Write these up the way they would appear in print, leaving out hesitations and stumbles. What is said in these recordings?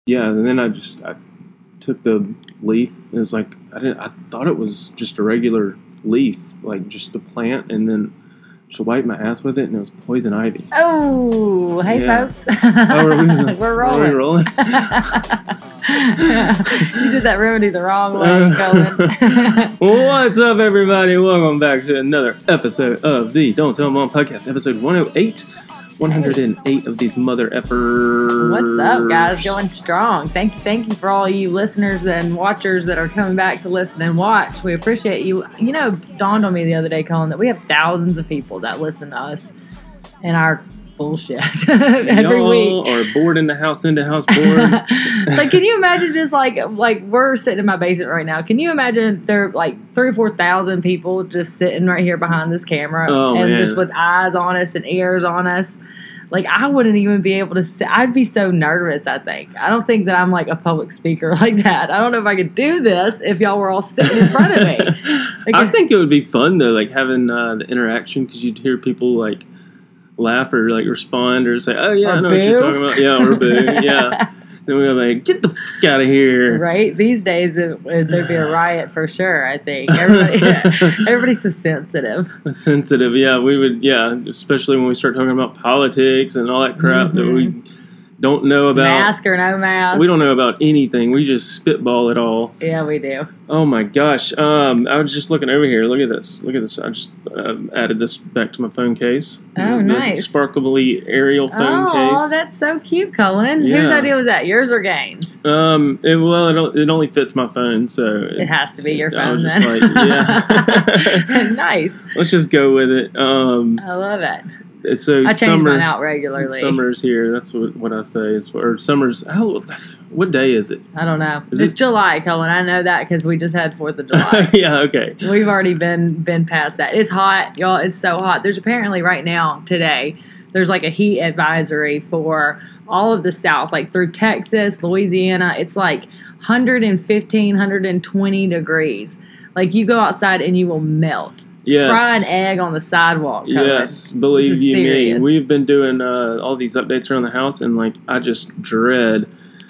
yeah, and then I took the leaf. It was like I thought it was just a regular leaf, like just a plant, and then she wiped my ass with it, and it was poison ivy. Oh, hey folks. We're rolling. Are we rolling? You did that remedy the wrong way, Colin. What's up, everybody? Welcome back to another episode of the Don't Tell Mom podcast, episode 108. 108 of these mother effers. What's up, guys? Going strong. Thank you for all you listeners and watchers that are coming back to listen and watch. We appreciate you. You know, dawned on me the other day, Colin, that we have thousands of people that listen to us and our bullshit every week. Or bored in the house, into house bored. Like, can you imagine just like we're sitting in my basement right now. Can you imagine there are like 3,000 or 4,000 people just sitting right here behind this camera and just with eyes on us and ears on us? Like, I wouldn't even be able to sit. I'd be so nervous, I think. I don't think that I'm like a public speaker like that. I don't know if I could do this if y'all were all sitting in front of me. Like, I think it would be fun, though, like having the interaction, because you'd hear people like laugh or like respond or say, oh, yeah, I know what you're talking about. Yeah, or boo. Yeah. Then we were like, get the fuck out of here. Right? These days, there'd be a riot for sure, I think. Everybody's so sensitive. Sensitive, yeah. We would, especially when we start talking about politics and all that crap that we don't know about. Mask or no mask. We don't know about anything. We just spitball it all. Yeah, we do. Oh, my gosh. I was just looking over here. Look at this. I just added this back to my phone case. Oh, nice. Sparkly Ariel phone case. Oh, that's so cute, Cullen. Yeah. Whose idea was that? Yours or Gaines? It only fits my phone, so it has to be your phone. I was then. just like, yeah. Nice. Let's just go with it. I love it. So I change mine out regularly. Summer's here. That's what I say. Or summer's. What day is it? I don't know. It's July, Cullen. I know that because we just had 4th of July. Yeah. Okay. We've already been past that. It's hot, y'all. It's so hot. There's apparently right now today. There's like a heat advisory for all of the South, like through Texas, Louisiana. It's like 115, 120 degrees. Like, you go outside and you will melt. Yes. Fry an egg on the sidewalk. Colin. Yes, believe you me. We've been doing all these updates around the house, and like I just dread.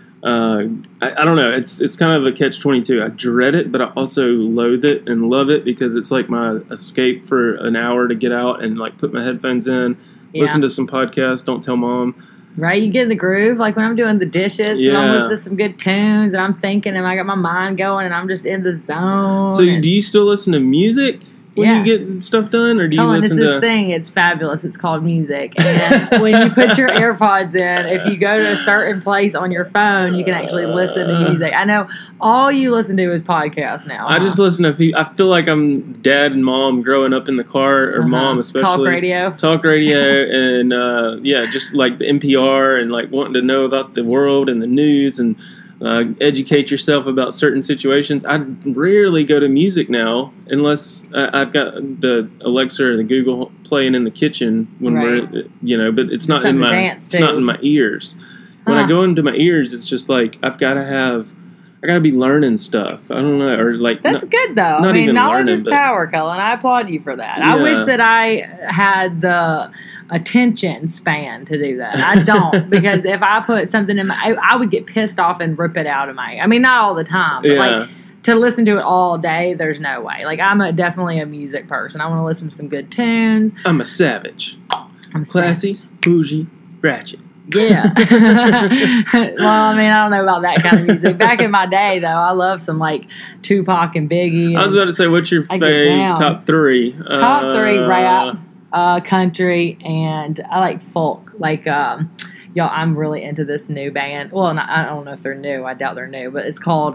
I don't know. It's kind of a catch-22. I dread it, but I also loathe it and love it because it's like my escape for an hour to get out and like put my headphones in, listen to some podcasts. Don't tell mom. Right, you get in the groove. Like when I'm doing the dishes, and I'm listening to some good tunes, and I'm thinking, and I got my mind going, and I'm just in the zone. So, do you still listen to music when you get stuff done, or do you listen to... this thing, it's fabulous. It's called music. And when you put your AirPods in, if you go to a certain place on your phone, you can actually listen to music. I know all you listen to is podcasts now. I just listen to people. I feel like I'm dad and mom growing up in the car, or mom especially. Talk radio, and just like the NPR, and like wanting to know about the world and the news, and educate yourself about certain situations. I rarely go to music now unless I've got the Alexa or the Google playing in the kitchen when we're, but it's not in my ears. When I go into my ears, it's just like I gotta be learning stuff. I don't know, or like that's good though. I mean, knowledge is power, Cullen. I applaud you for that. Yeah. I wish that I had the attention span to do that. I don't, because if I put something in I would get pissed off and rip it out of I mean, not all the time, but like to listen to it all day, there's no way. Like, I'm definitely a music person. I want to listen to some good tunes. I'm a savage. I'm classy, bougie, ratchet. Yeah. Well, I mean, I don't know about that kind of music. Back in my day, though, I love some like Tupac and Biggie. I was about to say, what's your fave top three? Top three: rap, country, and I like folk. Like, y'all, I'm really into this new band. Well, I don't know if they're new. I doubt they're new, but it's called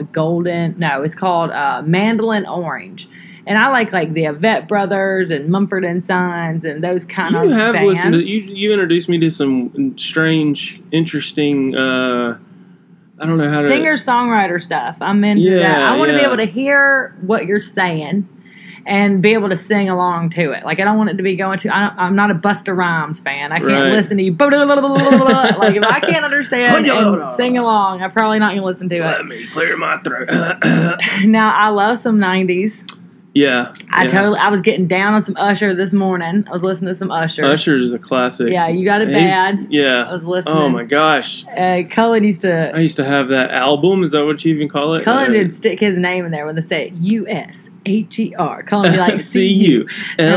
Mandolin Orange. And I like the Avett Brothers and Mumford and Sons and those kind of bands. Listened to, you introduced me to some strange, interesting, I don't know how to... Singer-songwriter stuff. I'm into that. I want to be able to hear what you're saying and be able to sing along to it. Like, I don't want it to be going to... I'm not a Busta Rhymes fan. I can't listen to you. Like, if I can't understand and sing along, I'm probably not going to listen to it. Let me clear my throat. Now, I love some 90s. Yeah. I was getting down on some Usher this morning. I was listening to some Usher. Usher is a classic. Yeah, You Got It Bad. Yeah. I was listening. Oh my gosh. Cullen used to. I used to have that album. Is that what you even call it? Cullen did stick his name in there when they say USHER. Cullen be like CULLEN.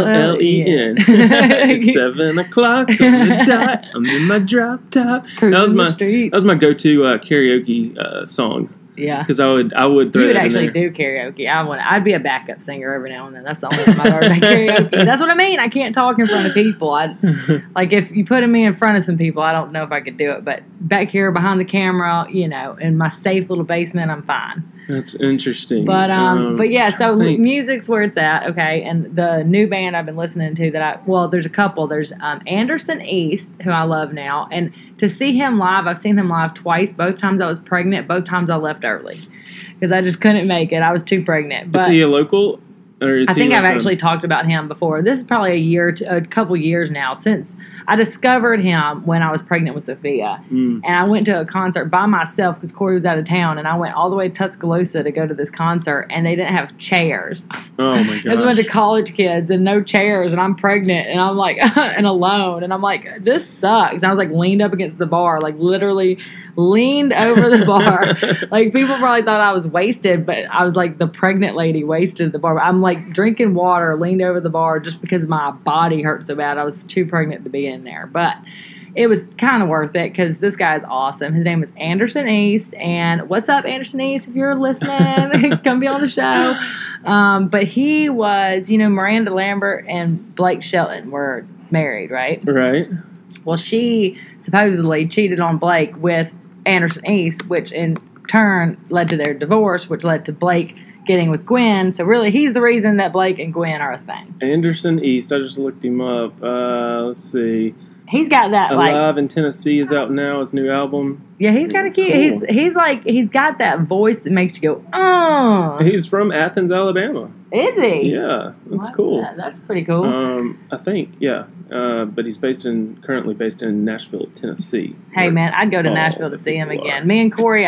It's 7 o'clock on the dot. I'm in my drop top. That was my go-to karaoke song. Yeah, because I would throw. You would actually do karaoke. I'd be a backup singer every now and then. That's the only time I'd ever do karaoke. That's what I mean. I can't talk in front of people. Like if you put me in front of some people, I don't know if I could do it. But back here behind the camera, in my safe little basement, I'm fine. That's interesting. But yeah, so music's where it's at, okay? And the new band I've been listening to there's a couple. There's Anderson East, who I love now. And to see him live, I've seen him live twice. Both times I was pregnant. Both times I left early because I just couldn't make it. I was too pregnant. But is he a local? I think I've actually talked about him before. This is probably a couple years now since I discovered him when I was pregnant with Sophia. And I went to a concert by myself because Corey was out of town. And I went all the way to Tuscaloosa to go to this concert. And they didn't have chairs. Oh, my gosh. There's a bunch of college kids and no chairs. And I'm pregnant. And I'm like, and alone. And I'm like, this sucks. And I was like leaned up against the bar. Like literally leaned over the bar. Like people probably thought I was wasted. But I was like the pregnant lady wasted the bar. I'm like drinking water, leaned over the bar just because my body hurt so bad. I was too pregnant to be in there. But it was kind of worth it because this guy is awesome. His name is Anderson East. And what's up, Anderson East? If you're listening, come be on the show. But he was, Miranda Lambert and Blake Shelton were married, right? Right. Well, she supposedly cheated on Blake with Anderson East, which in turn led to their divorce, which led to Blake getting with Gwen. So really, he's the reason that Blake and Gwen are a thing. Anderson East. I just looked him up. Let's see. He's got that Alive in Tennessee is out now. His new album. Yeah, he's kind of cute. Cool. He's got that voice that makes you go, oh. He's from Athens, Alabama. Is he? Yeah, that's cool. That's pretty cool. I think, yeah. But he's currently based in Nashville, Tennessee. Hey man, I'd go to Nashville to see him again. Me and Corey,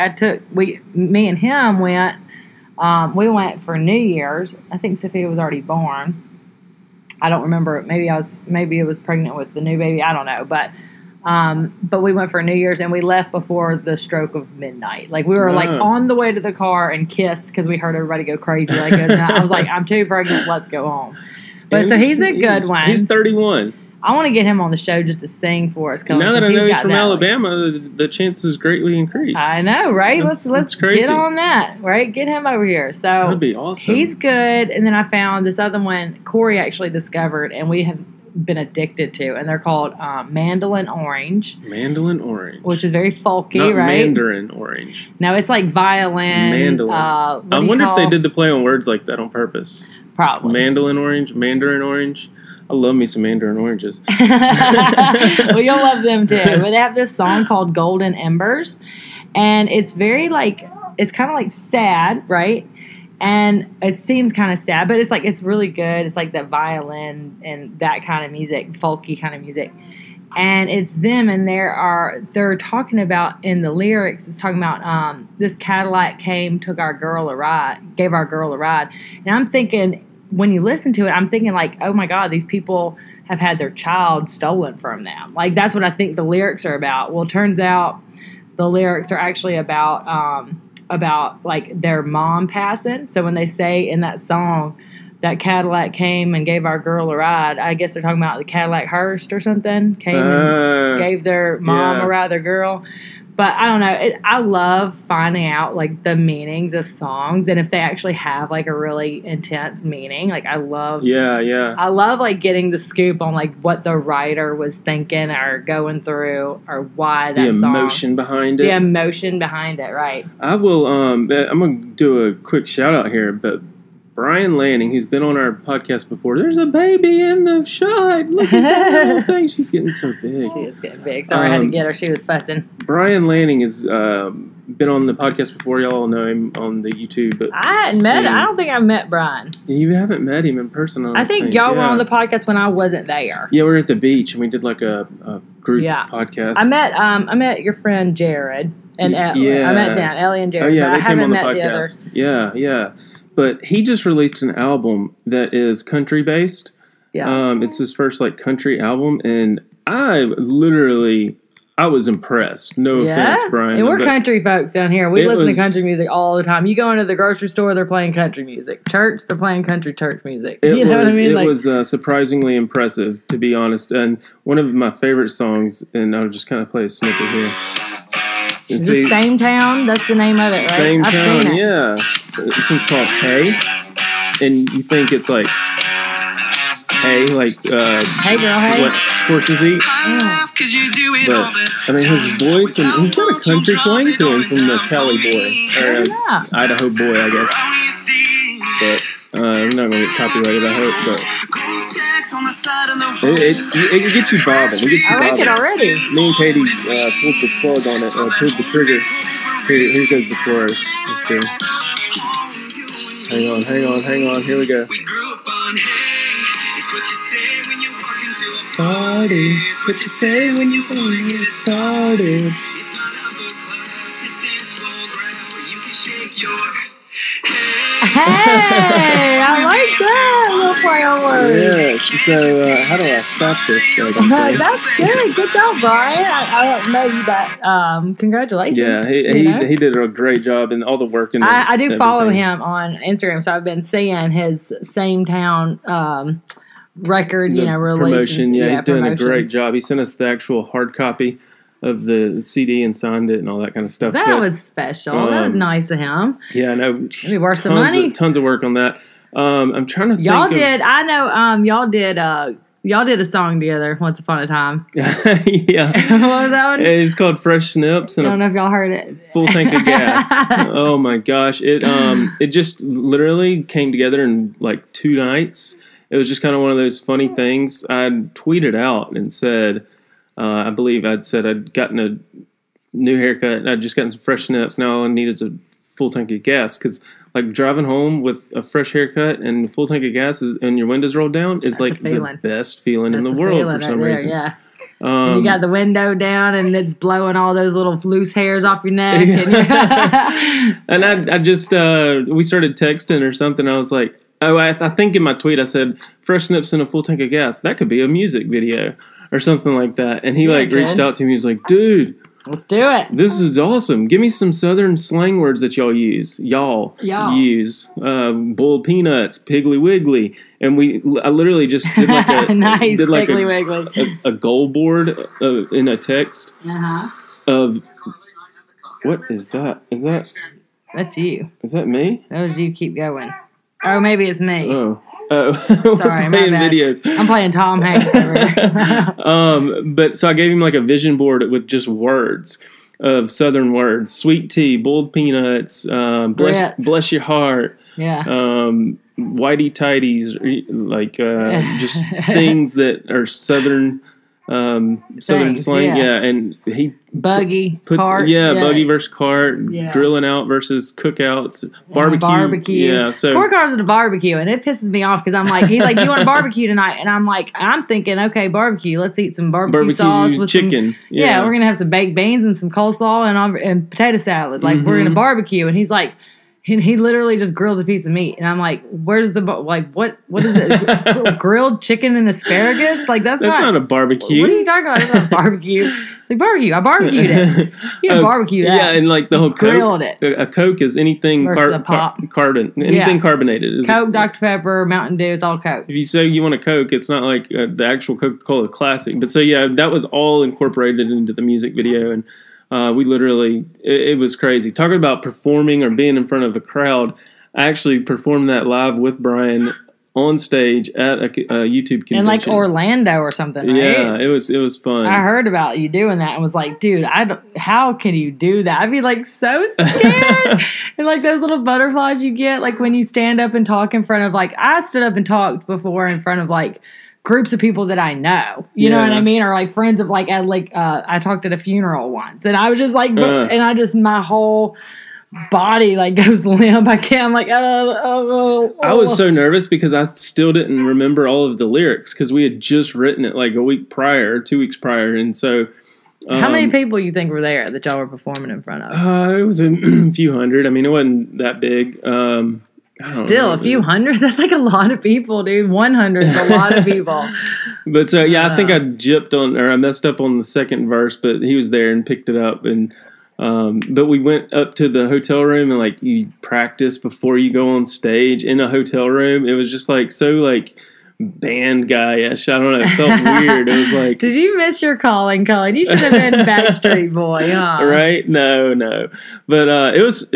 me and him went. We went for New Year's. I think Sophia was already born. I don't remember. Maybe it was pregnant with the new baby. I don't know. But we went for New Year's and we left before the stroke of midnight. Like we were like on the way to the car and kissed because we heard everybody go crazy. Like I was like, I'm too pregnant. Let's go home. But so he's a good one. He's 31. I want to get him on the show just to sing for us. Now that I know he's from Alabama, the chances greatly increase. I know, right? Let's get on that, right? Get him over here. So that'd be awesome. He's good. And then I found this other one Corey actually discovered, and we have been addicted to, and they're called Mandolin Orange. Mandolin Orange, which is very folky, not right? Mandarin Orange. No, it's like violin. Mandolin. I wonder if they did the play on words like that on purpose. Probably. Mandolin Orange, Mandarin Orange. I love me some Mandarin oranges. Well, you'll love them too. But they have this song called Golden Embers. And it's very it's kind of like sad, right? And it seems kind of sad, but it's really good. It's like that violin and that kind of music, folky kind of music. And it's them, and they're talking about in the lyrics, it's talking about this Cadillac came, gave our girl a ride. And I'm thinking, when you listen to it, I'm thinking like, oh my God, these people have had their child stolen from them. Like that's what I think the lyrics are about. Well, it turns out the lyrics are actually about like their mom passing. So when they say in that song that Cadillac came and gave our girl a ride, I guess they're talking about the Cadillac Hearst or something. Came and gave their mom a ride, their girl. But I don't know. I love finding out like the meanings of songs, and if they actually have like a really intense meaning. Like I love. Yeah. I love like getting the scoop on like what the writer was thinking or going through, or why that the emotion behind it. The emotion behind it, right? I will. I'm gonna do a quick shout out here, but Brian Lanning, who's been on our podcast before, there's a baby in the shot. Look at that little thing. She's getting so big. She is getting big. Sorry, I had to get her. She was fussing. Brian Lanning has been on the podcast before. Y'all know him on the YouTube. But I hadn't met him. I don't think I've met Brian. You haven't met him in person. I think y'all were on the podcast when I wasn't there. Yeah, we were at the beach, and we did like a group podcast. I met your friend Jared and Ellie. I met them, Ellie and Jared. Oh, yeah, they came on the podcast. Yeah. But he just released an album that is country based. Yeah. It's his first like country album, and I was impressed. No offense, Brian. And we're country folks down here. We listen to country music all the time. You go into the grocery store, they're playing country music. Church, they're playing country church music. You know what I mean? It was surprisingly impressive, to be honest. And one of my favorite songs, and I'll just kind of play a snippet here. Is this Same Town? That's the name of it, right? Same Town, yeah. This one's called Hey. And you think it's like, hey, like, hey girl, hey. What horses eat. But, I mean, his voice, and he's got a country twang to him from the Cali boy, or Idaho boy, I guess. But, I'm not going to get copyrighted, I hope, but it gets you bobbing. I like it already. Me and Katie pulled the plug on it, pulled the trigger. Here goes the chorus. Let's see. Hang on, here we go. We grew up on it's what you say when you walk into a party. It's what you say when you get started. It's not a book class, it's dance floor grass where you can shake your Hey, I like that little play on words. Yeah, so how do I stop this? That's good. Good job, Brian. I don't know you, but congratulations. Yeah, he did a great job and all the work. I do follow him on Instagram, so I've been seeing his Same Town record, release. Promotion. Yeah, he's doing a great job. He sent us the actual hard copy of the CD and signed it and all that kind of stuff. That was special. That was nice of him. Yeah, no. Maybe worth some money. Tons of work on that. I'm trying to think. Y'all did a song together once upon a time. Yeah. What was that one? It's called Fresh Snips. And I don't know if y'all heard it. Full tank of gas. Oh my gosh. It just literally came together in like 2 nights. It was just kind of one of those funny things. I tweeted out and said, I believe I'd said I'd gotten a new haircut and I'd just gotten some fresh snips. Now all I need is a full tank of gas. Because like driving home with a fresh haircut and a full tank of gas and your windows rolled down is like the best feeling in the world for some reason. Yeah. And you got the window down and it's blowing all those little loose hairs off your neck. And I just, we started texting or something. I was like, I think in my tweet I said, fresh snips and a full tank of gas. That could be a music video or something like that. And he reached out to me. He's like, dude, let's do it. This is awesome. Give me some Southern slang words that y'all use. Y'all use. Boiled peanuts, Piggly Wiggly. And I literally just did like a nice Piggly Wiggly. A goal board in a text of what is that? That's you. Is that me? That was you. Keep going. Oh, maybe it's me. Oh. Sorry, my bad. Videos. I'm playing Tom Hanks over here. But so I gave him like a vision board with just words of Southern words: sweet tea, boiled peanuts, bless your heart, whitey tighties, like just things that are Southern slang. Yeah, and he buggy cart. Buggy versus cart. Drilling out versus cookouts. Barbecue. Yeah, so Court cars at a barbecue, and it pisses me off because I'm like, he's like, "Do you want a barbecue tonight?" And I'm like, I'm thinking, okay, barbecue. Let's eat some barbecue sauce with chicken. We're gonna have some baked beans and some coleslaw and potato salad. Like we're gonna barbecue, and he's like. He literally just grills a piece of meat, and I'm like, "Where's the what is it? Grilled chicken and asparagus? Like that's not a barbecue. What are you talking about? It's not a barbecue. It's like barbecue. I barbecued it. You barbecued that. Yeah, and like the whole grilled it. A Coke is anything carbonated. Coke, Dr. Pepper, Mountain Dew. It's all Coke. If you say you want a Coke, it's not like the actual Coca-Cola Classic. But so yeah, that was all incorporated into the music video and. We literally, it was crazy. Talking about performing or being in front of a crowd, I actually performed that live with Brian on stage at a YouTube convention. In like Orlando or something, right? Yeah, it was fun. I heard about you doing that and was like, dude, how can you do that? I'd be like so scared. And like those little butterflies you get, like when you stand up and talk in front of like, I stood up and talked before in front of like, groups of people that I know, you know what I mean? Or like friends of like, I talked at a funeral once and I was just like, and I just, my whole body like goes limp. I'm like, I was so nervous because I still didn't remember all of the lyrics because we had just written it like 2 weeks prior. And so, how many people you think were there that y'all were performing in front of? It was a few hundred. I mean, it wasn't that big. Still, a few hundred? That's like a lot of people, dude. 100 is a lot of people. But so, I think I messed up on the second verse, but he was there and picked it up. And but we went up to the hotel room and like you practice before you go on stage in a hotel room. It was just like so like band guy-ish. I don't know. It felt weird. It was like, did you miss your calling, Cullen? You should have been Backstreet Boy, huh? Right? No. But it was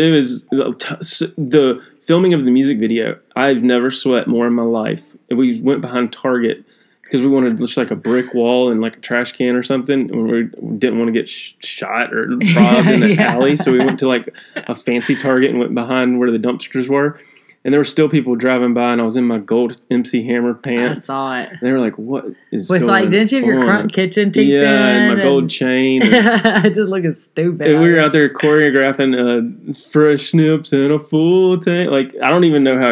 the filming of the music video. I've never sweat more in my life. We went behind Target because we wanted just like a brick wall and like a trash can or something. And we didn't want to get shot or robbed in an alley. So we went to like a fancy Target and went behind where the dumpsters were. And there were still people driving by, and I was in my gold MC Hammer pants. I saw it. And they were like, "What is going on?" Like, didn't you have your Crunk Kitchen teeth in? Yeah, and my gold chain. Just looking stupid. And we were out there choreographing fresh snips and a full tank. Like, I don't even know how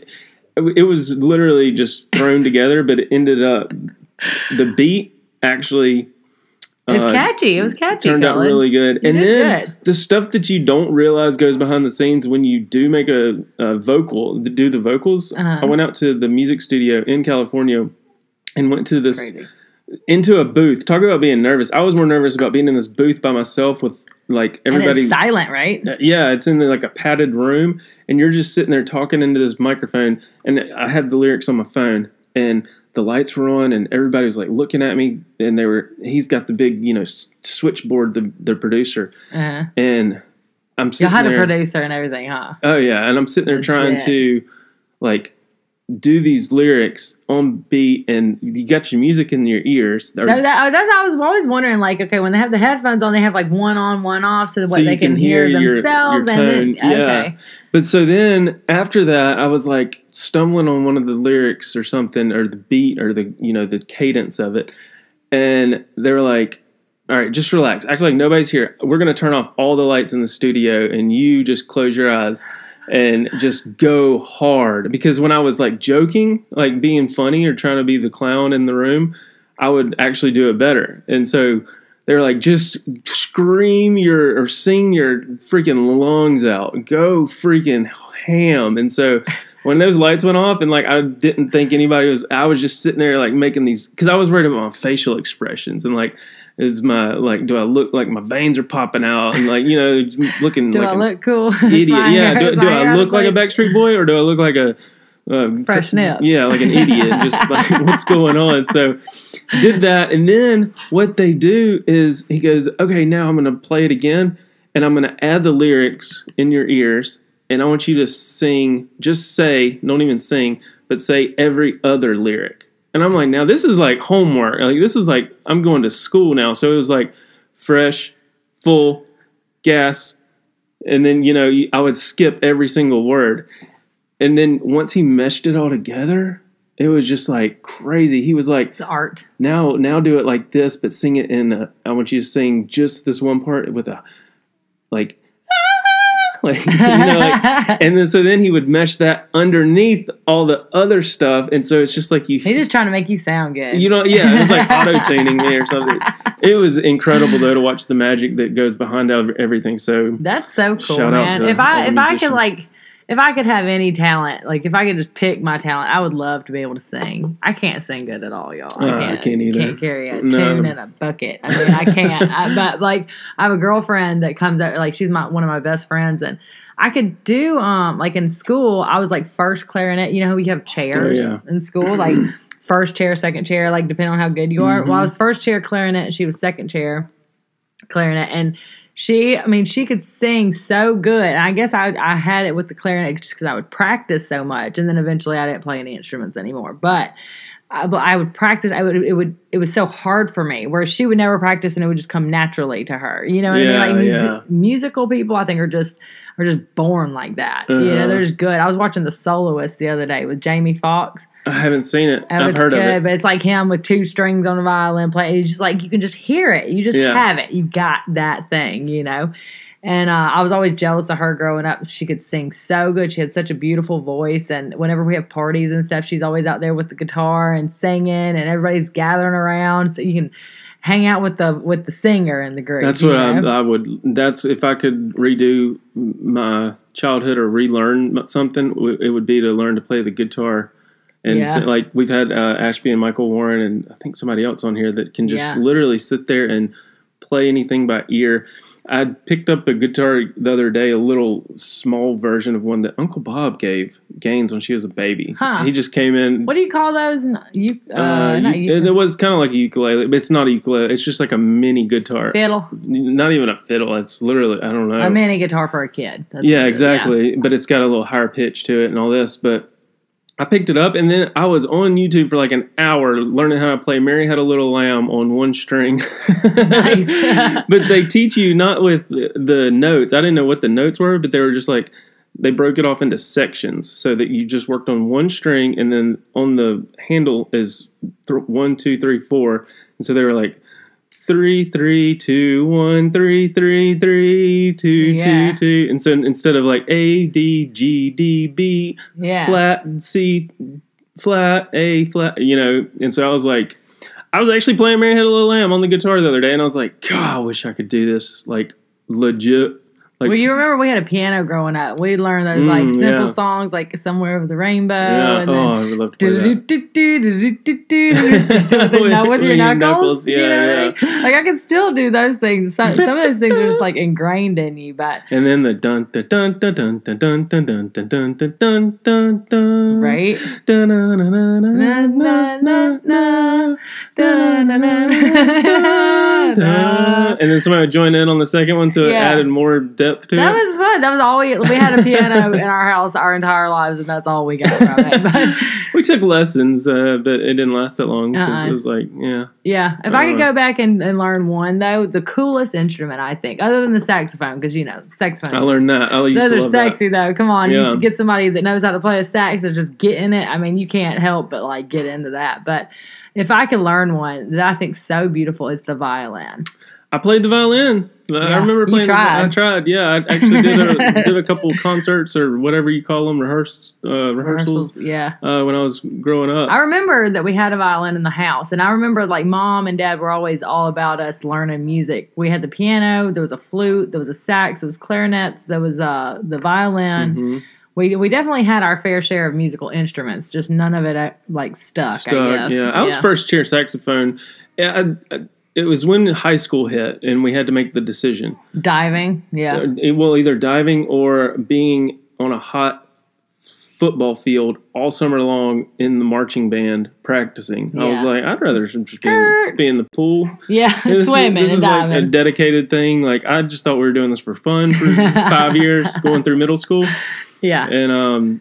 it was literally just thrown together, but it ended up, the beat actually... It's catchy. It was catchy. Turned out really good. And then the stuff that you don't realize goes behind the scenes when you do make a vocal, do the vocals. I went out to the music studio in California and went to into a booth. Talk about being nervous. I was more nervous about being in this booth by myself with like everybody. And it's silent, right? Yeah, it's in like a padded room, and you're just sitting there talking into this microphone. And I had the lyrics on my phone, and the lights were on, and everybody was like looking at me, and he's got the big, switchboard, the producer. And I'm sitting there. You had a producer and everything, huh? Oh yeah. And I'm sitting there trying to like do these lyrics on beat, and you got your music in your ears. So that's I was always wondering, like, okay, when they have the headphones on, they have like one on, one off, so that they can hear themselves. Your tone. Okay. But so then after that, I was like stumbling on one of the lyrics or something, or the beat, or the cadence of it, and they were like, "All right, just relax, act like nobody's here. We're gonna turn off all the lights in the studio, and you just close your eyes." And just go hard. Because when I was like joking, like being funny or trying to be the clown in the room, I would actually do it better. And so they're like, just scream or sing your freaking lungs out. Go freaking ham. And so when those lights went off, and like I didn't think I was just sitting there like making these, because I was worried about my facial expressions and like, do I look like my veins are popping out and like, looking do like I look cool? Idiot. Yeah. Do I look like a Backstreet Boy, or do I look like a fresh nip? Yeah, like an idiot. Just like, what's going on? So did that. And then what they do is he goes, okay, now I'm going to play it again, and I'm going to add the lyrics in your ears. And I want you to sing, don't even sing, but say every other lyric. And I'm like, now this is like homework. Like, this is like, I'm going to school now. So it was like fresh, full, gas. And then, I would skip every single word. And then once he meshed it all together, it was just like crazy. He was like, it's art. Now do it like this, but sing it I want you to sing just this one part with a, like, and then he would mesh that underneath all the other stuff, and so it's just like he's just trying to make you sound good. It was like auto-tuning me or something. It was incredible though to watch the magic that goes behind everything. So that's so cool, shout man. If I could have any talent, like if I could just pick my talent, I would love to be able to sing. I can't sing good at all, y'all. I can't either. Can't carry a tune in a bucket. I mean, I can't. But like, I have a girlfriend that comes out, like she's one of my best friends, and I could do like in school. I was like first clarinet. You know how we have chairs in school, like first chair, second chair, like depending on how good you are. Mm-hmm. Well, I was first chair clarinet, and she was second chair clarinet, and she could sing so good. And I guess I had it with the clarinet just because I would practice so much. And then eventually I didn't play any instruments anymore. But I would practice. It was so hard for me, where she would never practice and it would just come naturally to her. You know what I mean? Like musical people, I think, are just born like that. They're just good. I was watching The Soloist the other day with Jamie Foxx. I haven't seen it. I've heard of it. But it's like him with two strings on a violin playing. It's just like you can just hear it. You just have it. You got that thing, And I was always jealous of her growing up. She could sing so good. She had such a beautiful voice. And whenever we have parties and stuff, she's always out there with the guitar and singing, and everybody's gathering around. So you can. hang out with the singer in the group. That's what I would. That's if I could redo my childhood or relearn something, it would be to learn to play the guitar. And so, like we've had Ashby and Michael Warren and I think somebody else on here that can just literally sit there and play anything by ear. I picked up a guitar the other day, a little small version of one that Uncle Bob gave Gaines when she was a baby. Huh. He just came in. What do you call those? It was kind of like a ukulele, but it's not a ukulele. It's just like a mini guitar. Fiddle. Not even a fiddle. It's literally, I don't know. A mini guitar for a kid. That's exactly. Yeah. But it's got a little higher pitch to it and all this. But I picked it up, and then I was on YouTube for like an hour learning how to play Mary Had a Little Lamb on one string. Nice. But they teach you not with the notes. I didn't know what the notes were, but they were just like, they broke it off into sections so that you just worked on one string, and then on the handle is 1, 2, 3, 4. And so they were like, 3, 3, 2, 1, 3, 3, 3, 2, 2, 2. And so instead of like A, D, G, D, B, flat, C, flat, A, flat, and so I was like, I was actually playing Mary Had a Little Lamb on the guitar the other day, and I was like, God, I wish I could do this, like, legit. Like, well, you remember we had a piano growing up. We learned those like simple songs, like Somewhere Over the Rainbow. Yeah. And I would love to play that. With your knuckles. Yeah. Like I can still do those things. Some of those things are just like ingrained in you. But and then the dun dun dun dun dun dun dun dun dun dun dun dun dun dun dun. Right. Dun na na na na na na na. And then somebody would join in on the second one, so it added more depth. That was fun. That was all we had a piano in our house our entire lives, and that's all we got from it. But we took lessons, but it didn't last that long because it was like, yeah. If I could go back and learn one though, the coolest instrument I think, other than the saxophone, because saxophone. I learned that. Those are sexy though. Come on, you get somebody that knows how to play a sax and just get in it. I mean, you can't help but like get into that. But if I could learn one that I think so beautiful, is the violin. I played the violin. I remember playing. I tried. Yeah, I actually did a couple concerts or whatever you call them, rehearsals. Yeah. When I was growing up, I remember that we had a violin in the house, and I remember like Mom and Dad were always all about us learning music. We had the piano, there was a flute, there was a sax, there was clarinets, there was the violin. Mm-hmm. We definitely had our fair share of musical instruments, just none of it like stuck. I guess. Yeah, I was first chair saxophone. Yeah. It was when high school hit, and we had to make the decision. Diving, yeah. Well, either diving or being on a hot football field all summer long in the marching band practicing. Yeah. I was like, I'd rather just be in the pool. Yeah, swimming this and is diving. Like a dedicated thing. Like, I just thought we were doing this for fun for 5 years going through middle school. Yeah. And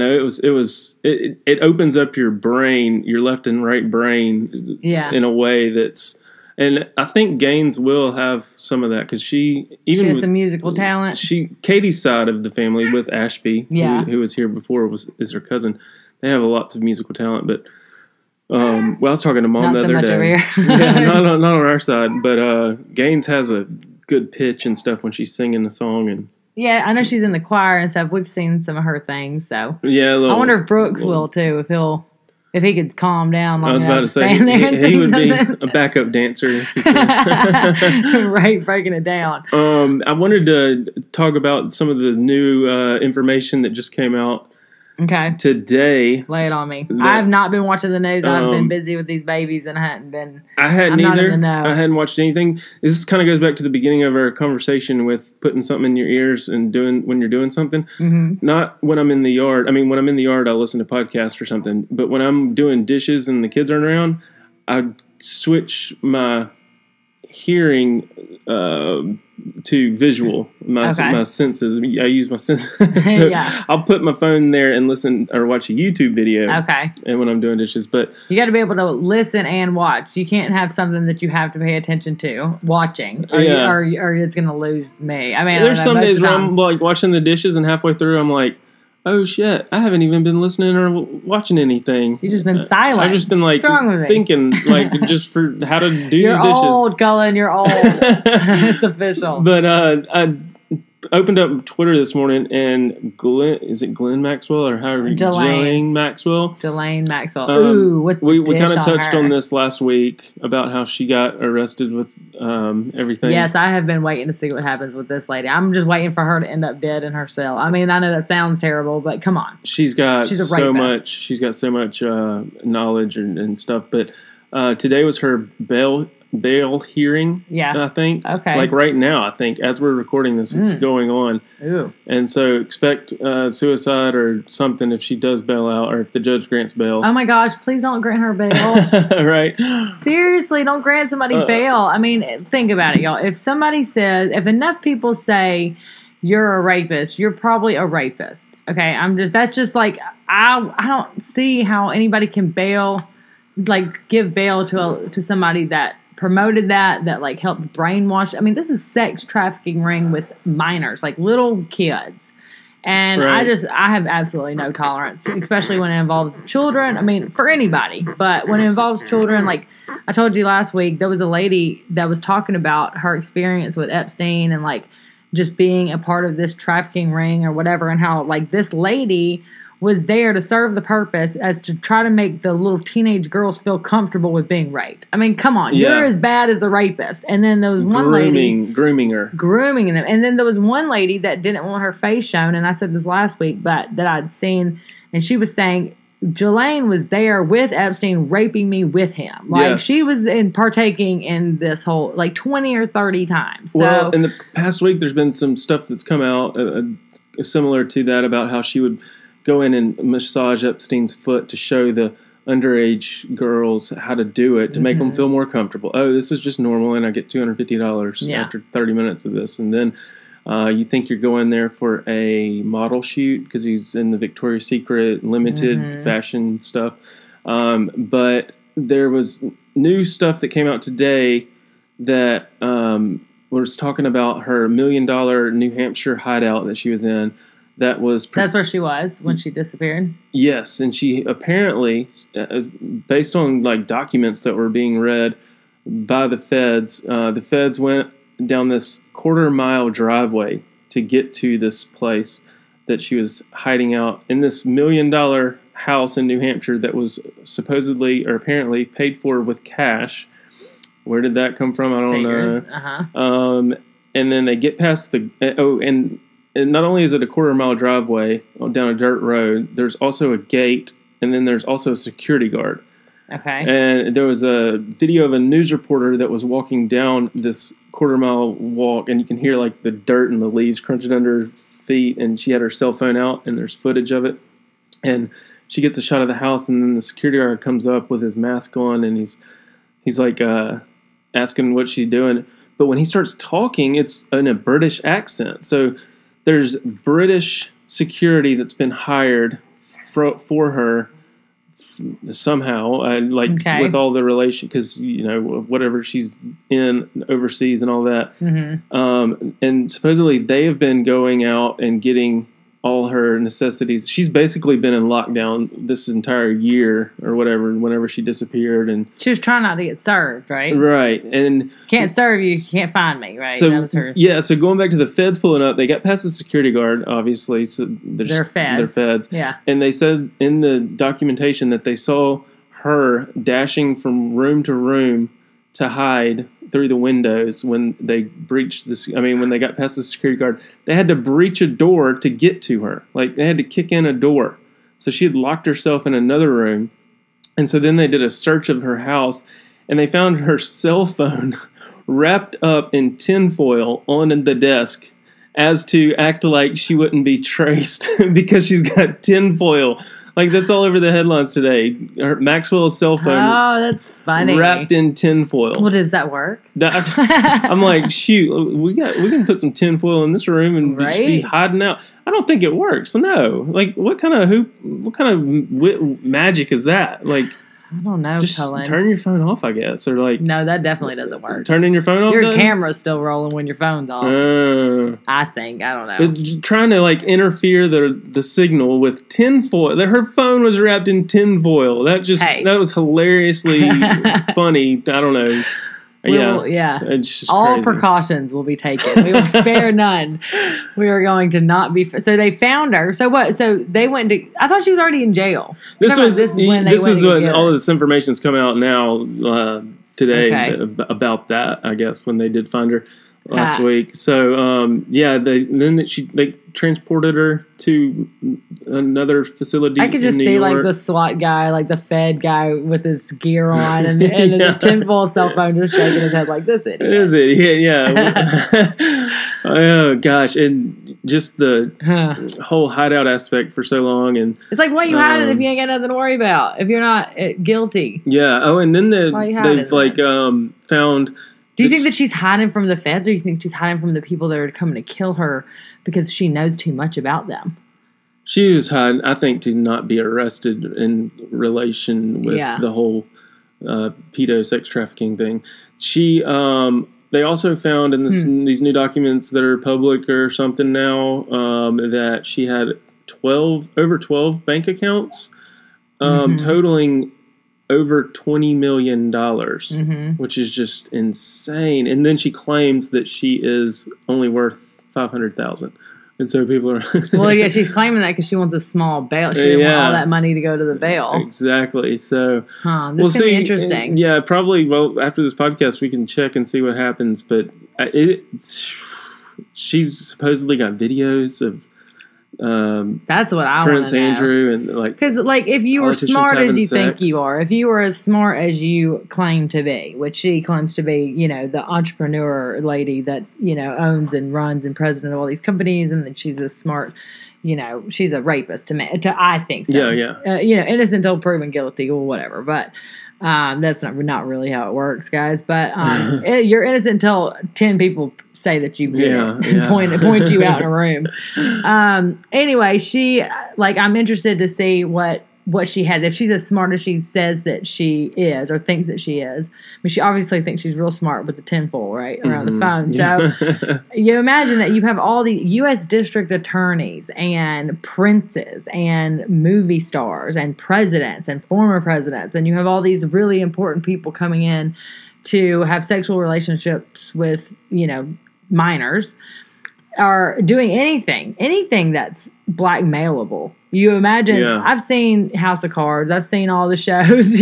it opens up your brain, your left and right brain in a way that's. And I think Gaines will have some of that because she has some musical talent. Katie's side of the family with Ashby, who was here before, is her cousin. They have lots of musical talent, but I was talking to Mom the other day. Not on our side, but Gaines has a good pitch and stuff when she's singing the song, and I know she's in the choir and stuff. We've seen some of her things, so I wonder if Brooks will too. If he could calm down long enough to stand there and he would be a backup dancer. Right, breaking it down. I wanted to talk about some of the new information that just came out today. Lay it on me. I have not been watching the news. I've been busy with these babies, and I hadn't been. I hadn't I'm either. Not in the know. I hadn't watched anything. This kind of goes back to the beginning of our conversation with putting something in your ears and doing when you're doing something. Mm-hmm. Not when I'm in the yard. I mean, when I'm in the yard, I'll listen to podcasts or something. But when I'm doing dishes and the kids aren't around, I switch my hearing to visual, my senses. I use my senses. So I'll put my phone there and listen or watch a YouTube video. Okay. And when I'm doing dishes, but you got to be able to listen and watch. You can't have something that you have to pay attention to watching, or it's going to lose me. I mean, there's some days where I'm like watching the dishes, and halfway through I'm like, oh shit, I haven't even been listening or watching anything. You've just been silent. I've just been like thinking, like, just for how to do these dishes. You're old, Cullen. You're old. It's official. But opened up Twitter this morning, and Glenn Maxwell or however Ghislaine Maxwell? Ghislaine Maxwell. Ooh, we kind of touched on this last week about how she got arrested with everything. Yes, I have been waiting to see what happens with this lady. I'm just waiting for her to end up dead in her cell. I mean, I know that sounds terrible, but come on. She's got so much. She's got so much knowledge and stuff. But today was her bail hearing. Yeah, I think. Okay. Like right now, I think as we're recording this, it's going on. Ooh. And so expect suicide or something if she does bail out, or if the judge grants bail. Oh my gosh! Please don't grant her bail. Right. Seriously, don't grant somebody bail. I mean, think about it, y'all. If somebody says, if enough people say you're a rapist, you're probably a rapist. Okay, that's just like, I don't see how anybody can give bail to somebody that promoted that like helped brainwash. I mean, this is sex trafficking ring with minors, like little kids. And right. I have absolutely no tolerance, especially when it involves children. I mean, for anybody, but when it involves children, like I told you last week, there was a lady that was talking about her experience with Epstein and like just being a part of this trafficking ring or whatever, and how like this lady was there to serve the purpose as to try to make the little teenage girls feel comfortable with being raped. I mean, come on. Yeah. You're as bad as the rapist. And then there was one lady... Grooming her. Grooming them. And then there was one lady that didn't want her face shown, and I said this last week, but that I'd seen, and she was saying, Ghislaine was there with Epstein raping me with him. Like, yes. She was partaking in this whole, like, 20 or 30 times. So, well, in the past week, there's been some stuff that's come out similar to that about how she would go in and massage Epstein's foot to show the underage girls how to do it to make them feel more comfortable. Oh, this is just normal, and I get $250 after 30 minutes of this. And then you think you're going there for a model shoot because he's in the Victoria's Secret limited fashion stuff. But there was new stuff that came out today that was talking about her $1 million New Hampshire hideout that she was in. That's where she was when she disappeared? Yes, and she apparently, based on like documents that were being read by the feds went down this quarter-mile driveway to get to this place that she was hiding out in this $1 million house in New Hampshire that was supposedly or apparently paid for with cash. Where did that come from? I don't know. And then they get past and not only is it a quarter-mile driveway down a dirt road, there's also a gate, and then there's also a security guard. Okay. And there was a video of a news reporter that was walking down this quarter-mile walk, and you can hear like the dirt and the leaves crunching under her feet, and she had her cell phone out, and there's footage of it. And she gets a shot of the house, and then the security guard comes up with his mask on, and he's like asking what she's doing. But when he starts talking, it's in a British accent. So there's British security that's been hired for her somehow, with all the relation, because whatever she's in overseas and all that. And supposedly they have been going out and getting all her necessities. She's basically been in lockdown this entire year or whatever, whenever she disappeared. And she was trying not to get served, right? Right. And can't serve you, can't find me, right? So, that was her. Yeah, so going back to the feds pulling up, they got past the security guard, obviously. So they're feds. They're feds. Yeah. And they said in the documentation that they saw her dashing from room to room to hide through the windows when they breached this. I mean, when they got past the security guard, they had to breach a door to get to her. Like, they had to kick in a door. So she had locked herself in another room. And so then they did a search of her house, and they found her cell phone wrapped up in tinfoil on the desk as to act like she wouldn't be traced because she's got tinfoil. Like, that's all over the headlines today. Maxwell's cell phone. Oh, that's funny. Wrapped in tinfoil. Well, does that work? I'm like, shoot, we can put some tinfoil in this room and just be hiding out. I don't think it works. No. Like, what kind of magic is that? Like, I don't know, just Cullen. Turn your phone off, I guess, or like. No, that definitely doesn't work. Turning your phone off. Your camera's still rolling when your phone's off. I think. I don't know. But trying to like interfere the signal with tinfoil. Her phone was wrapped in tinfoil. That was hilariously funny. I don't know. Yeah. All crazy. Precautions will be taken. We will spare none. We are going to not be. So they found her. So what? So they went to. I thought she was already in jail. This is when all of this information's come out now today about that. I guess when they did find her last week. So they transported her to another facility. I could just see like the SWAT guy, like the Fed guy with his gear on and a tinfoil cell phone just shaking his head like this idiot. This idiot, yeah. Oh gosh, and just the whole hideout aspect for so long, and it's like, why you hiding if you ain't got nothing to worry about? If you're not guilty. Yeah. Oh, and then they've found. Do you think that she's hiding from the feds, or do you think she's hiding from the people that are coming to kill her because she knows too much about them? She was hiding, I think, to not be arrested in relation with the whole pedo sex trafficking thing. They also found in these new documents that are public or something now that she had over 12 bank accounts totaling over $20 million, which is just insane. And then she claims that she is only worth $500,000, and so people are. Well, yeah, she's claiming that because she wants a small bail. She didn't want all that money to go to the bail. Exactly. So, this will be interesting. Yeah, probably. Well, after this podcast, we can check and see what happens. But she's supposedly got videos of. That's what I Prince Andrew and because if you were smart as you think you are, if you were as smart as you claim to be, which she claims to be, the entrepreneur lady that owns and runs and president of all these companies, and that she's a smart, she's a rapist to me. I think so. Yeah. Innocent till proven guilty or whatever, but. That's not really how it works, guys. But you're innocent until 10 people say that you did it and point you out in a room. Anyway, I'm interested to see what she has. If she's as smart as she says that she is, or thinks that she is. I mean, she obviously thinks she's real smart with the tinfoil, right, around the phone. So you imagine that you have all the U.S. district attorneys and princes and movie stars and presidents and former presidents, and you have all these really important people coming in to have sexual relationships with, minors, are doing anything that's blackmailable. You imagine, I've seen House of Cards, I've seen all the shows,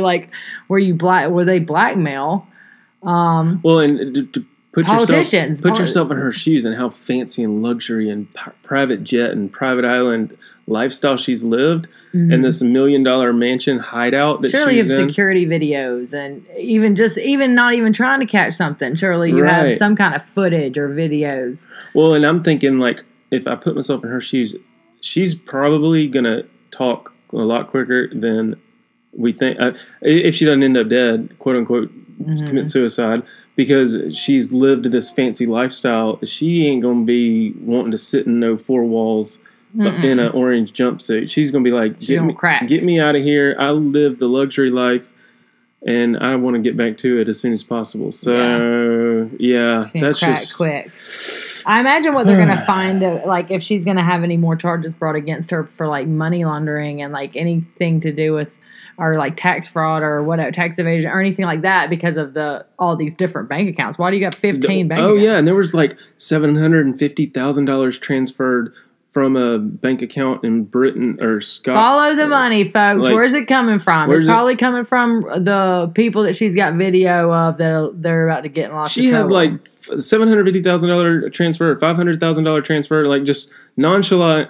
where they blackmail. Well, and to put yourself in her shoes and how fancy and luxury and private jet and private island lifestyle she's lived, and this $1 million mansion hideout that surely she's you have security videos, and even not even trying to catch something, surely you have some kind of footage or videos. Well, and I'm thinking, if I put myself in her shoes, she's probably gonna talk a lot quicker than we think. If she doesn't end up dead, quote unquote, commit suicide, because she's lived this fancy lifestyle, she ain't gonna be wanting to sit in no four walls in an orange jumpsuit. She's gonna be like, get me out of here. I live the luxury life, and I want to get back to it as soon as possible. So that's just quick. I imagine what they're going to find, if she's going to have any more charges brought against her for money laundering and anything to do with, or tax fraud or whatever, tax evasion or anything like that, because of all these different bank accounts. Why do you got 15 bank accounts? Oh yeah, and there was $750,000 transferred from a bank account in Britain or Scotland. Follow the money, folks. Where's it coming from? It's probably coming from the people that she's got video of that they're about to get in lots of trouble. She had $750,000 transfer, $500,000 transfer, just nonchalant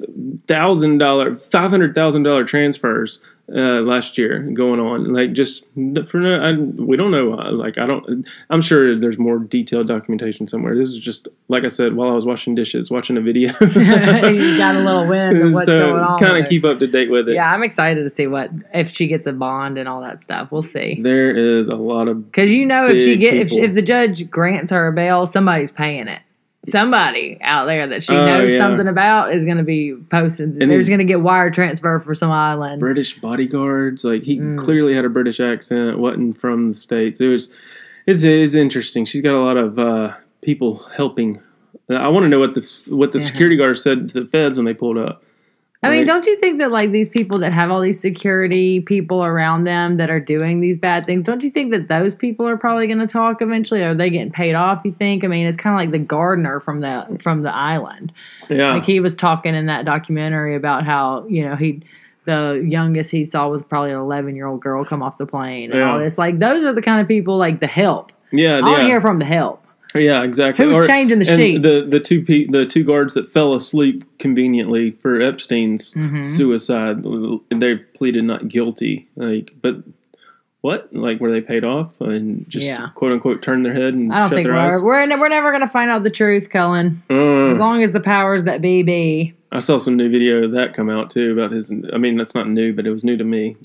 $500,000 transfers last year going on. We don't know. I'm sure there's more detailed documentation somewhere. This is just, like I said, while I was washing dishes, watching a video. You got a little wind of what's going on. Kind of keep up to date with it. Yeah, I'm excited to see if she gets a bond and all that stuff. We'll see. There is a lot of because if the judge grants her a bail, somebody's paying it. Somebody out there that she knows something about is going to be posted. There's going to get wire transfer for some island. British bodyguards, he clearly had a British accent, wasn't from the States. It's interesting. She's got a lot of people helping. I want to know what the security guard said to the feds when they pulled up. I mean, don't you think that like these people that have all these security people around them that are doing these bad things, don't you think that those people are probably going to talk eventually? Are they getting paid off, you think? I mean, it's kind of like the gardener from the island. Yeah. Like he was talking in that documentary about how, the youngest he saw was probably an 11-year-old girl come off the plane and all this. Like those are the kind of people like the help. Yeah. I want to hear from the help. Yeah, exactly. Who's changing the sheets? The two guards that fell asleep conveniently for Epstein's suicide, they pleaded not guilty. But what? Like, were they paid off and just quote unquote turned their head and shut their eyes? We're never going to find out the truth, Cullen. As long as the powers that be. I saw some new video of that come out too about his. I mean, that's not new, but it was new to me.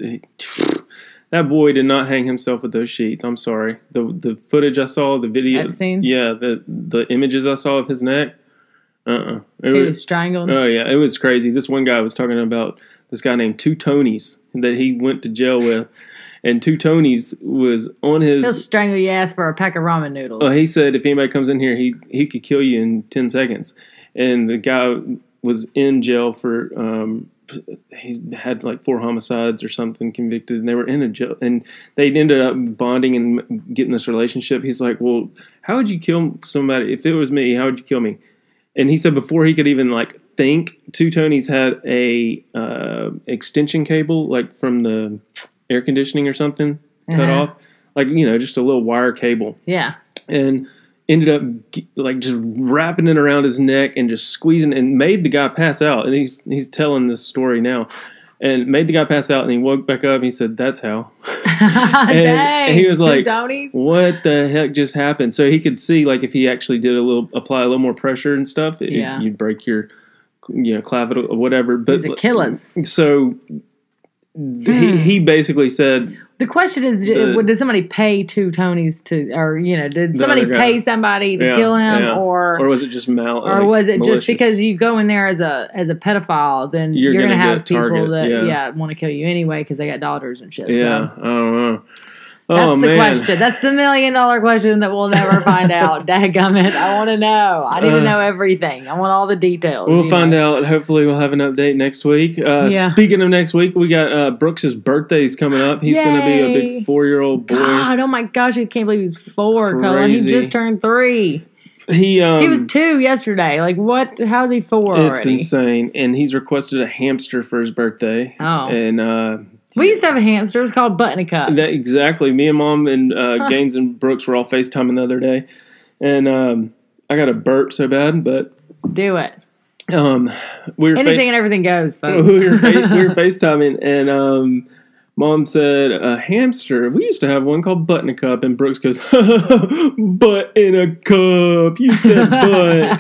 That boy did not hang himself with those sheets. I'm sorry. The footage I saw, the video. Epstein? Yeah, the images I saw of his neck. He was strangled? Oh, yeah. It was crazy. This one guy was talking about this guy named Two Tonys that he went to jail with. And Two Tonys was on his... He'll strangle your ass for a pack of ramen noodles. Oh, he said if anybody comes in here, he could kill you in 10 seconds. And the guy was in jail for... he had like 4 homicides or something, convicted, and they were in a jail, and they ended up bonding and getting this relationship. He's like, well, how would you kill somebody? If it was me, how would you kill me? And he said before he could even like think, Two Tonys had a extension cable like from the air conditioning or something cut off, like, just a little wire cable. Yeah. And ended up like just wrapping it around his neck and just squeezing, and made the guy pass out. And he's telling this story now, and made the guy pass out. And he woke back up and he said, "That's how." and he was like, "What the heck just happened?" So he could see like if he actually did apply a little more pressure and stuff, you'd break your clavicle or whatever. But he's a killer. So he basically said. The question is, did somebody pay Two Tonys to, or did somebody pay somebody to kill him, or was it just or was it malicious? Just because you go in there as a pedophile, then you're going to have people that want to kill you anyway because they got daughters and shit. Yeah, so. I don't know. That's the question. That's the $1 million question that we'll never find out. Dadgummit. I want to know. I need to know everything. I want all the details. We'll find out. Hopefully we'll have an update next week. Speaking of next week, we got Brooks's birthday's coming up. He's going to be a big 4-year-old boy. God, oh my gosh, I can't believe he's 4, Cullen. He just turned 3. He was 2 yesterday. Like, what? How's he 4 already? It's insane. And he's requested a hamster for his birthday. Oh. And we used to have a hamster. It was called Buttercup. Exactly. Me and Mom and Gaines and Brooks were all FaceTiming the other day. And I got a burp so bad, but... Do it. Anything and everything goes, folks. we were FaceTiming, and Mom said, a hamster. We used to have one called Buttercup, and Brooks goes, butt in a cup. You said butt.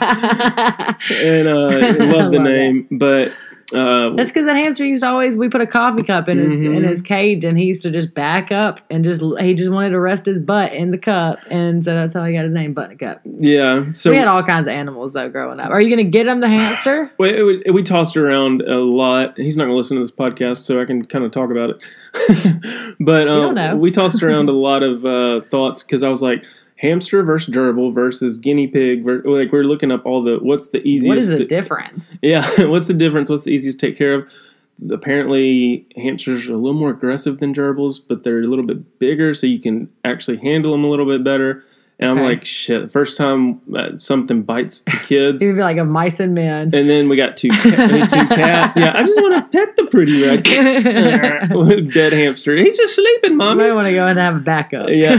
And I love the name, but... that's because that hamster used to always, we put a coffee cup in his cage, and he used to just back up and he just wanted to rest his butt in the cup, and so that's how he got his name, Buttercup. Yeah. So we had all kinds of animals though growing up. Are you going to get him the hamster? We tossed around a lot. He's not going to listen to this podcast, so I can kind of talk about it. But we tossed around a lot of thoughts because I was like, hamster versus gerbil versus guinea pig. Like we're looking up what's the easiest. What is the difference? Yeah, what's the difference? What's the easiest to take care of? Apparently, hamsters are a little more aggressive than gerbils, but they're a little bit bigger, so you can actually handle them a little bit better. And I'm like, shit, the first time something bites the kids. It would be like a mice and men. And then we got two cats. Yeah, I just want to pet the pretty red dead hamster. He's just sleeping, Mommy. You might want to go and have a backup. Yeah.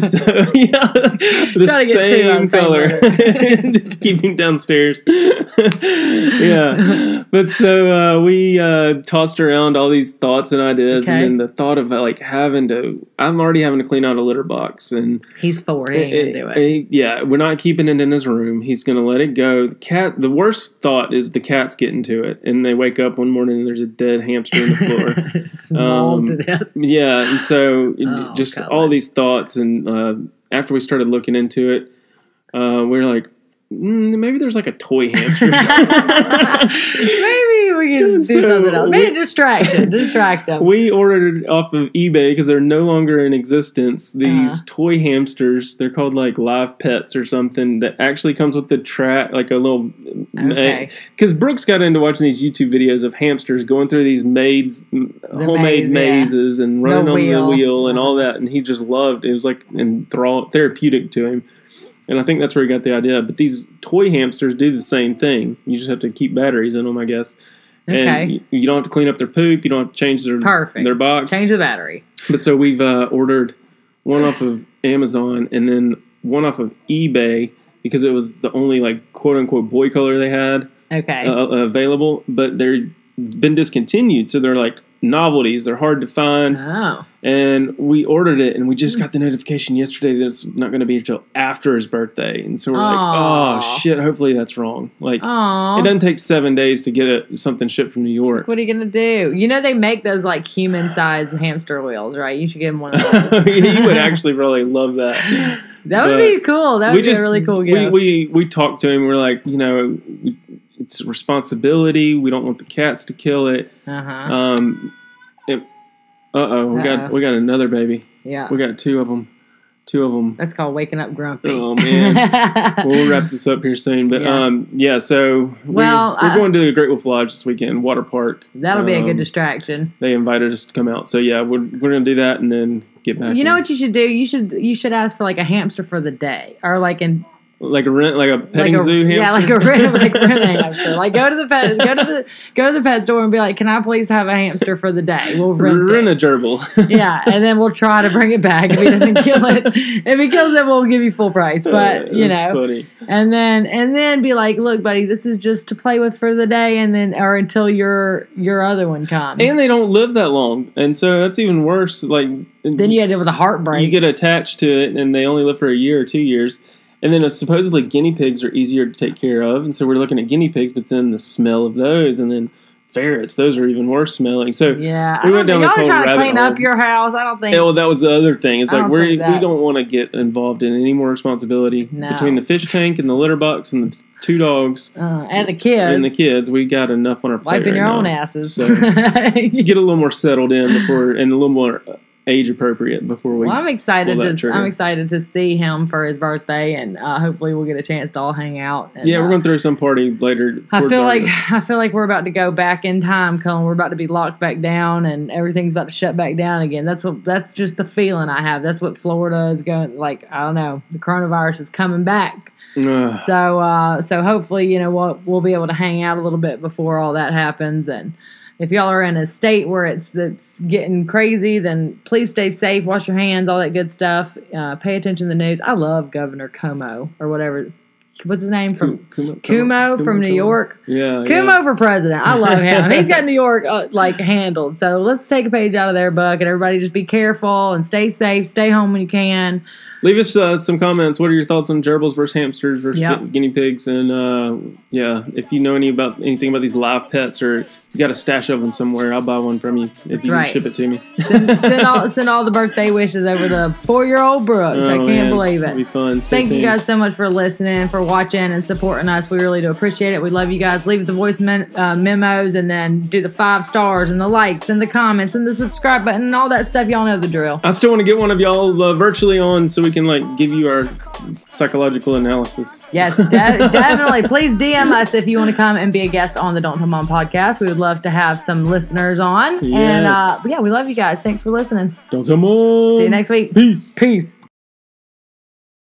The same color. Just keep him downstairs. Yeah. But so we tossed around all these thoughts and ideas. Okay. And then the thought of like I'm already having to clean out a litter box. And he's 4. He ain't gonna do it. Yeah, we're not keeping it in his room. He's going to let it go. The worst thought is the cats get into it, and they wake up one morning and there's a dead hamster on the floor. Just mauled to death. Yeah, and so all these thoughts, and after we started looking into it, we were like, maybe there's like a toy hamster. Maybe we can do something else. Maybe distract them. We ordered off of eBay because they're no longer in existence. These toy hamsters, they're called like Live Pets or something, that actually comes with the track, like a little. Because Brooks got into watching these YouTube videos of hamsters going through these homemade mazes and running on the wheel and all that, and he just loved it. It was like therapeutic to him. And I think that's where he got the idea. But these toy hamsters do the same thing. You just have to keep batteries in them, I guess. And you don't have to clean up their poop. You don't have to change their box. Change the battery. But so we've ordered one off of Amazon and then one off of eBay because it was the only like quote unquote boy color they had available. But they're been discontinued, so they're like novelties. They're hard to find. Oh. And we ordered it, and we just got the notification yesterday that it's not going to be until after his birthday. And so we're like, oh, shit, hopefully that's wrong. Like, it doesn't take 7 days to get something shipped from New York. What are you going to do? You know they make those, like, human-sized hamster wheels, right? You should give him one of those. He would actually probably love that. That would be cool. That would be a really cool gift. We talked to him. We're like, you know, it's a responsibility. We don't want the cats to kill it. We got another baby. Yeah. We got two of them. That's called waking up grumpy. Oh, man. We'll wrap this up here soon. But, so we're going to the Great Wolf Lodge this weekend, water park. That'll be a good distraction. They invited us to come out. So, yeah, we're going to do that and then get back. You know what you should do? You should ask for, like, a hamster for the day. Or, like, like a petting zoo hamster. Yeah, like a rent hamster. Like go to the pet store and be like, "Can I please have a hamster for the day?" We'll rent a gerbil. Yeah, and then we'll try to bring it back if he doesn't kill it. If he kills it, we'll give you full price. But that's funny. And then be like, "Look, buddy, this is just to play with for the day, and then or until your other one comes." And they don't live that long, and so that's even worse. Like then you end up with a heartbreak. You get attached to it, and they only live for a year or 2 years. And then supposedly guinea pigs are easier to take care of. And so we're looking at guinea pigs, but then the smell of those. And then ferrets, those are even worse smelling. So we went down this whole rabbit hole. Y'all trying to clean up your house? I don't think. Well, that was the other thing. It's like we don't want to get involved in any more responsibility. Between the fish tank and the litter box and the 2 dogs. And the kids. We got enough on our plate wiping your own asses. So get a little more settled in and a little more age appropriate before we. Well, I'm excited to see him for his birthday, and hopefully we'll get a chance to all hang out. And, we're going to throw some party later. I feel like we're about to go back in time, Colin. We're about to be locked back down, and everything's about to shut back down again. That's just the feeling I have. That's what Florida is going. Like, I don't know, the coronavirus is coming back. So hopefully we'll be able to hang out a little bit before all that happens. And if y'all are in a state where it's getting crazy, then please stay safe, wash your hands, all that good stuff. Pay attention to the news. I love Governor Cuomo or whatever. What's his name from Cuomo from New York? Yeah, Cuomo for president. I love him. He's got New York handled. So let's take a page out of their book, and everybody just be careful and stay safe. Stay home when you can. Leave us some comments. What are your thoughts on gerbils versus hamsters versus guinea pigs? And if you know anything about these live pets, or you got a stash of them somewhere, I'll buy one from you if you can ship it to me. Send all the birthday wishes over to 4-year-old Brooks. I can't believe it. It'll be fun. Thank you guys so much for listening, for watching, and supporting us. We really do appreciate it. We love you guys. Leave the voice memos, and then do the 5 stars and the likes and the comments and the subscribe button and all that stuff. Y'all know the drill. I still want to get one of y'all virtually on so we can give you our psychological analysis. Yes, definitely. Please DM us if you want to come and be a guest on the Don't Tell Mom podcast. We would love to have some listeners on. Yes. And we love you guys. Thanks for listening. Don't Tell Mom. See you next week. Peace. Peace.